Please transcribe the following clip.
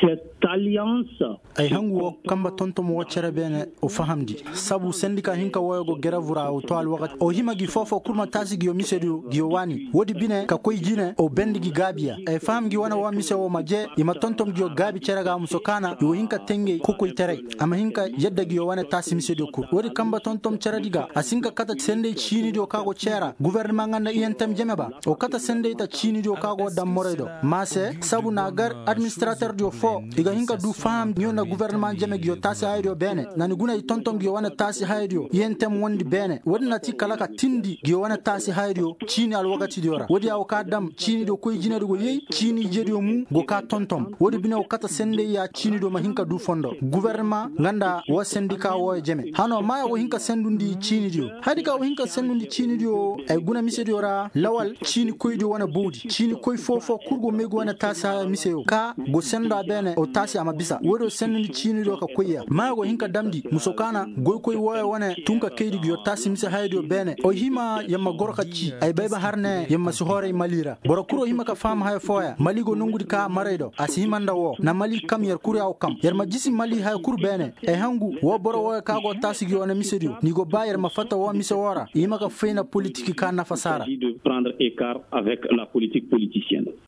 Cette alliance ay hangu kamba tontom wacere bene o fahamdi sabu sendika hinka woyogo geravura o to alwagat o himagi fofo kurma tasi giyo misedu giyo wani wodi bine ka koy jine o bendigi gabia ay fahamgi wana wa mise o maje ima tontom giyo gabi cerega musokana yo hinka tenge kokoy tere ama hinka yedda giyo wana tasi misedu kur wodi kamba tontom ceradiga asinka kata sende chini do kago cera gouvernement nganda yentem jemeba o kata sende ta chini do kago dam moredo mase sabu nagar administrateur do fo iga hinka du fam nyona gouvernement jeme gyo tasi haydio bene nani guna tontom gyo wana tasi haydio yentem wondi bene wodi nati kala ka tindi gyo wana tasi haydio chini al wakati diora wodi aw ka dam chini do koy jina do yey chini jedio mu go ka tontom wodi bina o kata sende ya chini do ma hinka du fondo gouvernement nganda wo syndicat wo jeme hano ma wo hinka sendundi chini dio hadika wo hinka sendundi chini dio ay guna mise diora lawal chini koy do wana bodi chini koy fofo kurgo mego wana tasi miseo ka go senda bene o tasi ama bisa wodo senni chini do ka koya mago hinka damdi musokana goy koy woya wane tunka kaydi gyo tasi mise haydo bene o hima yamma gorka ci ay bayba harne yamma su hore malira boro kuro hima ka fam hay foya maligo nungudi ka maraydo asimanda wo na mali kam yer kuri aw kam yer ma jisi mali hay kur bene e hangu wo boro woya ka go tasi gyo na mise dio ni go bayer ma fata wo mise wora hima ka feina politique ka na fasara de prendre écart avec la politique politicienne.